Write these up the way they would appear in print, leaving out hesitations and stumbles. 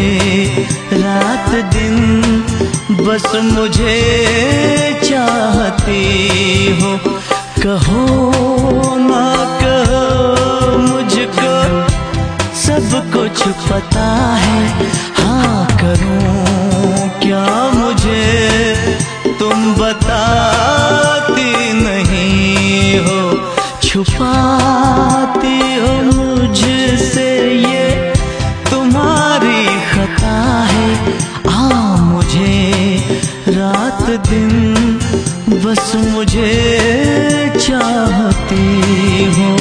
रात दिन बस मुझे चाहती हो। कहो ना कहो मुझको सब कुछ पता है, हाँ करूं क्या मुझे तुम बताती नहीं हो। छुपाती हो मुझसे ये तुम्हारी खता है। मुझे रात दिन बस मुझे चाहती हो।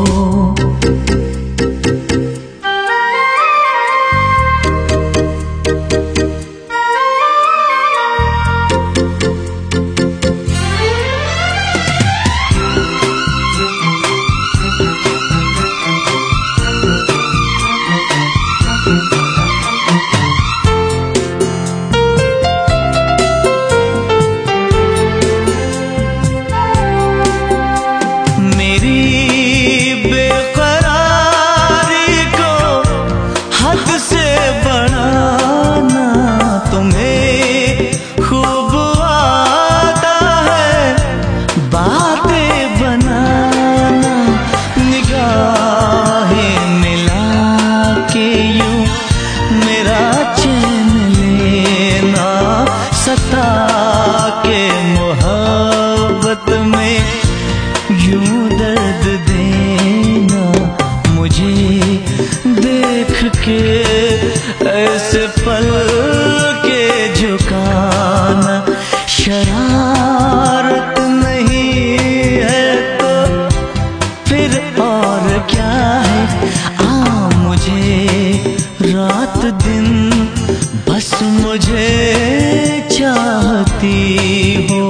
के मोहब्बत में यूं दर्द देना, मुझे देख के ऐसे पल के झुकाना। शरारत नहीं है तो फिर और क्या है। मुझे रात दिन बस मुझे चाहती हो।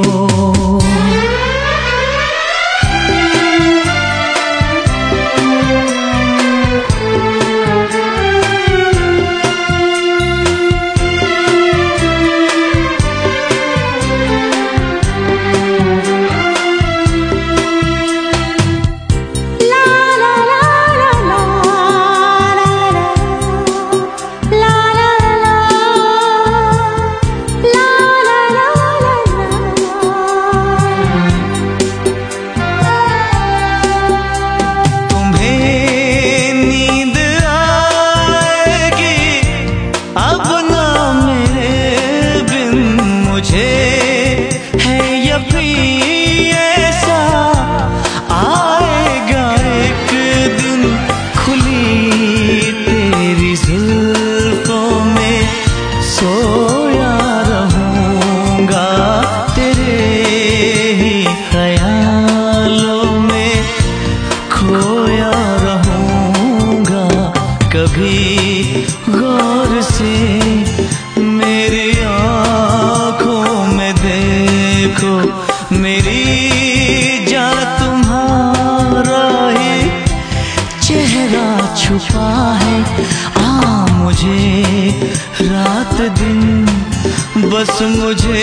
सोया रहूंगा तेरे ही ख्यालों में, खोया रहूंगा। कभी गौर से मेरी आँखों में देखो, मेरी जान तुम्हारा ही चेहरा छुपा है। मुझे रात दिन बस मुझे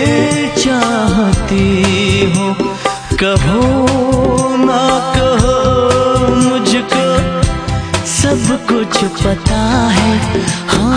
चाहती हो। कहो ना कहो मुझको सब कुछ पता है।